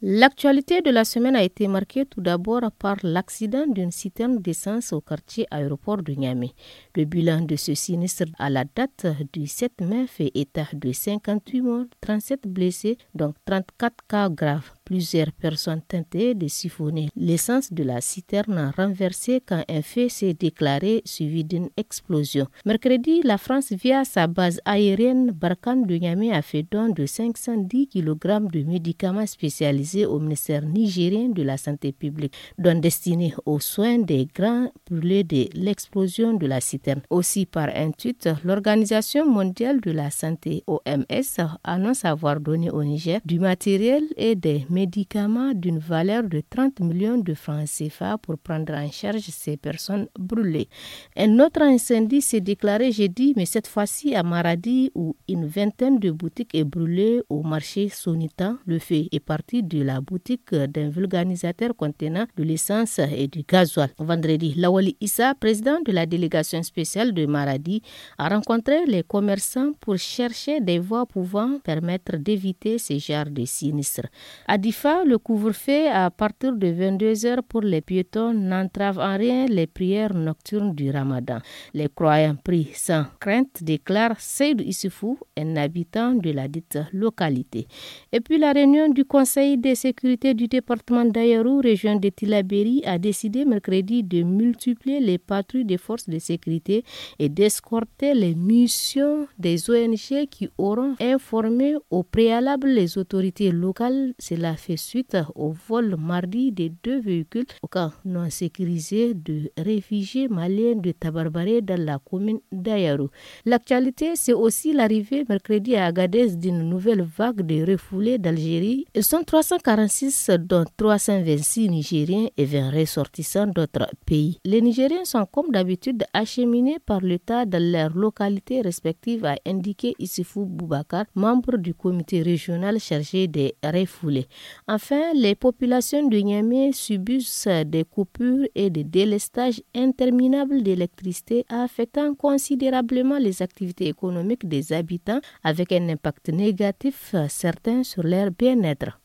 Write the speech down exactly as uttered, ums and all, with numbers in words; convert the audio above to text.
L'actualité de la semaine a été marquée tout d'abord par l'accident d'une citerne d'essence au quartier aéroport de Niamey. Le bilan de ce sinistre à la date du sept mai fait état de cinquante-huit morts, trente-sept blessés, donc trente-quatre cas graves. Plusieurs personnes tentaient de siphonner l'essence de la citerne renversée quand un feu s'est déclaré suivi d'une explosion. Mercredi, la France, via sa base aérienne Barkhane de Niamey, a fait don de cinq cent dix kilogrammes de médicaments spécialisés au ministère nigérien de la Santé publique, dont destinés aux soins des grands brûlés de l'explosion de la citerne. Aussi, par un tweet, l'Organisation mondiale de la santé, O M S, annonce avoir donné au Niger du matériel et des médicaments d'une valeur de trente millions de francs C F A pour prendre en charge ces personnes brûlées. Un autre incendie s'est déclaré jeudi, mais cette fois-ci à Maradi, où une vingtaine de boutiques est brûlée au marché Sonita. Le feu est parti de la boutique d'un vulganisateur contenant de l'essence et du gasoil. Vendredi, Lawali Issa, président de la délégation spéciale de Maradi, a rencontré les commerçants pour chercher des voies pouvant permettre d'éviter ce genre de sinistres. À Difa, le couvre-feu à partir de vingt-deux heures pour les piétons n'entrave en rien les prières nocturnes du Ramadan. Les croyants prient sans crainte, déclare Seydou Issoufou, un habitant de la dite localité. Et puis la réunion du Conseil de sécurité du département d'Ayarou, région de Tillabéri, a décidé mercredi de multiplier les patrouilles des forces de sécurité et d'escorter les missions des O N G qui auront informé au préalable les autorités locales. Cela fait suite au vol mardi de deux véhicules au cas non sécurisé de réfugiés maliens de Tabarbaré dans la commune d'Ayarou. L'actualité, c'est aussi l'arrivée mercredi à Agadez d'une nouvelle vague de refoulés d'Algérie. Ils sont trois cent quarante-six, dont trois cent vingt-six Nigériens et vingt ressortissants d'autres pays. Les Nigériens sont comme d'habitude acheminés par l'État dans leurs localités respectives, a indiqué Issoufou Boubacar, membre du comité régional chargé des refoulés. Enfin, les populations de Niamey subissent des coupures et des délestages interminables d'électricité affectant considérablement les activités économiques des habitants avec un impact négatif certain sur leur bien-être.